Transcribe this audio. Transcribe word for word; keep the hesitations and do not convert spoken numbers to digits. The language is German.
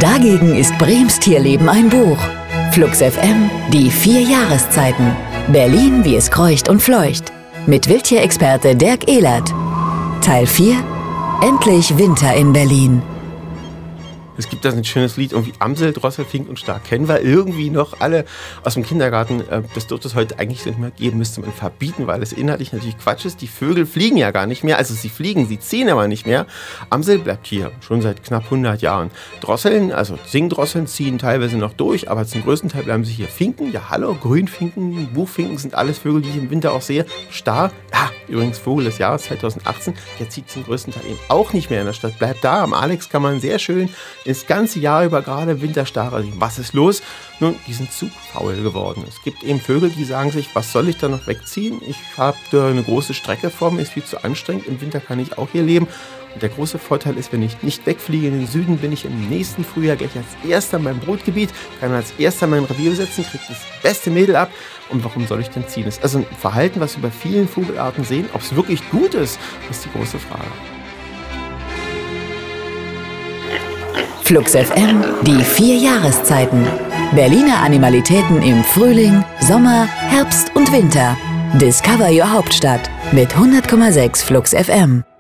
Dagegen ist Brems Tierleben ein Buch. Flux F M, die vier Jahreszeiten. Berlin, wie es kreucht und fleucht. Mit Wildtierexperte Dirk Ehlert. Teil vier. Endlich Winter in Berlin. Es gibt da ein schönes Lied, irgendwie Amsel, Drossel, Fink und Stark. Kennen wir irgendwie noch alle aus dem Kindergarten. Das dürfte es heute eigentlich nicht mehr geben, müsste man verbieten, weil es inhaltlich natürlich Quatsch ist. Die Vögel fliegen ja gar nicht mehr, also sie fliegen, sie ziehen aber nicht mehr. Amsel bleibt hier, schon seit knapp hundert Jahren. Drosseln, also Singdrosseln, ziehen teilweise noch durch, aber zum größten Teil bleiben sie hier. Finken, ja hallo, Grünfinken, Buchfinken sind alles Vögel, die ich im Winter auch sehe. Star, ja, übrigens Vogel des Jahres zweitausendachtzehn, der zieht zum größten Teil eben auch nicht mehr in der Stadt, bleibt da. Am Alex kann man sehr schön das ganze Jahr über gerade Winterstarre sehen. Was ist los? Nun, die sind zu faul geworden. Es gibt eben Vögel, die sagen sich, was soll ich da noch wegziehen? Ich habe da eine große Strecke vor mir, ist viel zu anstrengend. Im Winter kann ich auch hier leben. Und der große Vorteil ist, wenn ich nicht wegfliege in den Süden, bin ich im nächsten Frühjahr gleich als erster mein Brutgebiet, kann als erster mein Revier besetzen, kriege das beste Mädel ab. Und warum soll ich denn ziehen? Das ist also ein Verhalten, was wir bei vielen Vogelarten sehen. Ob es wirklich gut ist, ist die große Frage. Flux F M, die vier Jahreszeiten. Berliner Animalitäten im Frühling, Sommer, Herbst und Winter. Discover your Hauptstadt mit hundert Komma sechs Flux F M.